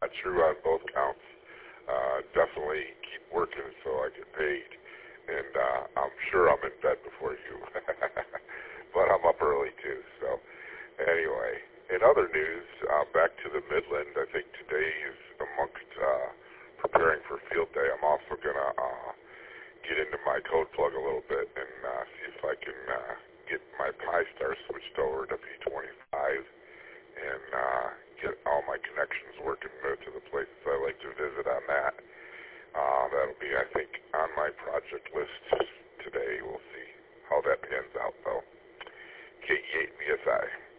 true on both counts. Definitely keep working so I get paid. And I'm sure I'm in bed before you. But I'm up early too. So anyway, in other news, back to the Midland. I think today is amongst preparing for field day. I'm also going to get into my code plug a little bit and see if I can get my Pi-Star switched over to P25 and get all my connections working to the places I like to visit on that. That'll be, I think, on my project list today. We'll see how that pans out, though. KE8BSI.